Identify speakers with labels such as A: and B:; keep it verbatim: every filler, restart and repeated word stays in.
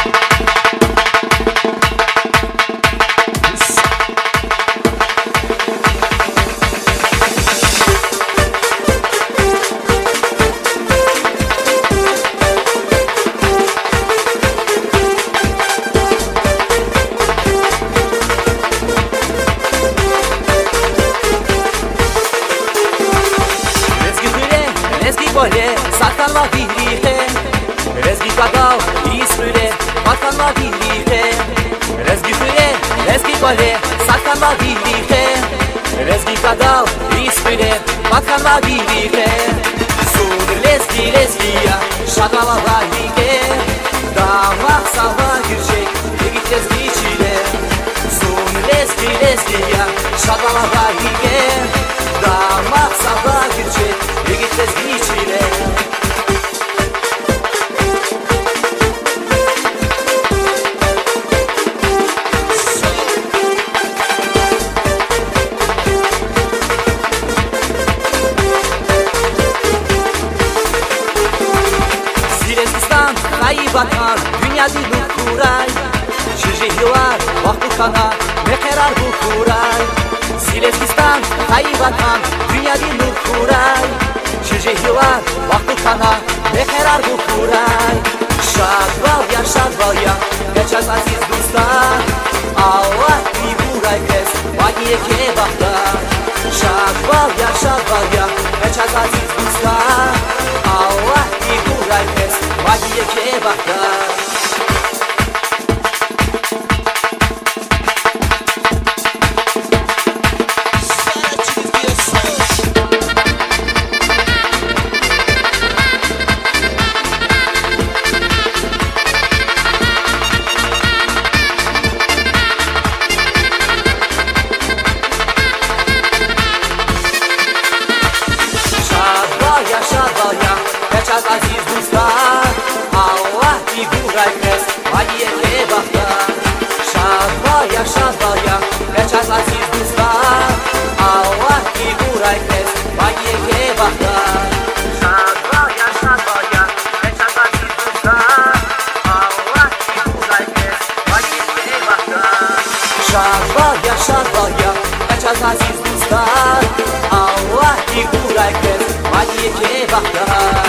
A: Satanla birlikte Rezgi kadal ismüle Vatanla birlikte Rezgi füre Rezgi gole Satanla birlikte Rezgi kadal ismüle Vatanla birlikte Sur lezgi lezgiya Şadala birlikte Damak sabah girecek Yegit lezgi içine Sur lezgi lezgiya Şadala birlikte Damak sabah girecek Yegit lezgi içine Vatan, dünya dilu kuray Şirjehiyar, vaktu kana, mekerar bu kuray Silezgistan, hayi vatan, dünya dilu kuray Şirjehiyar, vaktu kana, mekerar bu kuray Şadval ya, şadval ya, geçaz aziz dostlar Allah di buray kes, vaniye ke baktar Şadval ya, şadval ya, geçaz aziz dostlar Allah di buray kes, vaniye ke baktar Geçaz aziz dostlar Allah di buray kes vaniye ke baktar Şadval ya şadval ya Geçaz aziz dostlar Allah di buray kes vaniye ke baktar Şadval ya şadval ya Geçaz aziz dostlar Allah di buray kes vaniye ke baktar Şadval ya şadval ya Geçaz aziz dostlar Allah di buray kes vaniye ke baktar